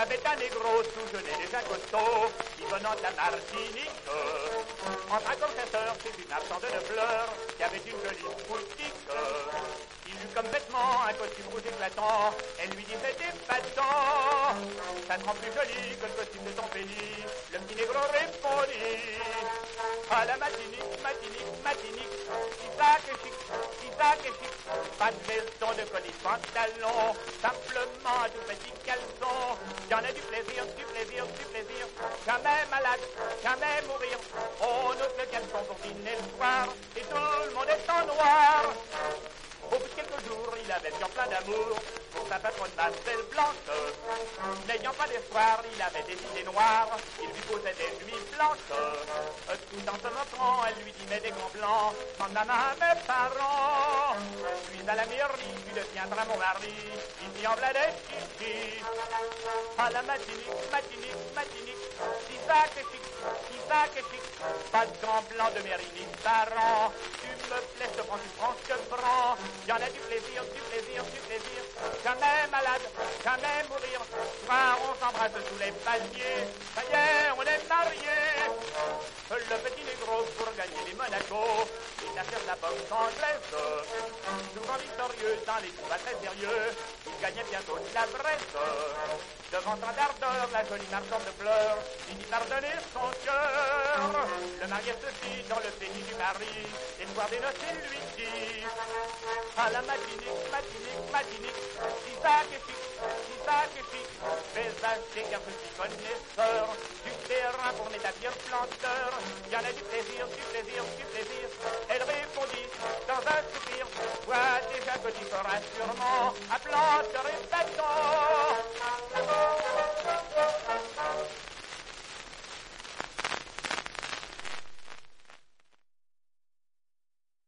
avait un négro tout jeune et déjà costaud, qui venant de la Martinique, entre un concerteur chez une absente de fleurs, qui avait une jolie boutique. Il eut comme vêtement un costume rouge éclatant, elle lui disait épatant, ça te rend plus joli que le costume de ton pays. Le petit négro répondit, à la Martinique, Martinique, Martinique, Isaac est chic, Isaac est chic, pas de veston, de colis, pantalon, simplement un tout petit caleçon. Y'en a du plaisir, du plaisir, du plaisir, jamais malade, jamais mourir. On ôte le caleçon pour dîner le soir, et tout le monde est en noir. Au bout de quelques jours, il avait bien plein d'amour pour sa patronne Marcel Blanche. N'ayant pas d'espoir, il avait des idées noires, il lui posait des nuits blanches. Tout en se montrant, elle lui dit mais des gants blancs, prends ma main mes parents. Puis à la mairie, tu deviendras mon mari, ici en v'là des chichis. À la Martinique, Martinique, Martinique, Isaac est chic, Isaac est chic. Pas de gants blancs de mairie ni de parents, tu me plais, je prends, tu prends, je prends. Y'en a du plaisir, du plaisir, du plaisir, jamais malade, jamais mourir. Soir, on s'embrasse sous les paliers, ça y est, on est mariés. Le petit négro, pour gagner les Monaco, il achète la boxe anglaise. Souvent victorieux dans les combats très sérieux, il gagnait bientôt de la Bresse. Devant tant d'ardeur, la jolie marchande de fleurs finit par donner son cœur. Le marié se fit dans le pays du mari, et le soir des noces, il lui dit, à la Martinique, Martinique, Martinique, Isaac est chic, Isaac est chic. Fais acheter car je suis connaisseur du terrain pour m'établir planteur. Il y en a du plaisir, du plaisir, du plaisir. Elle répondit dans un soupir, vois déjà que tu feras sûrement un planteur et bâton.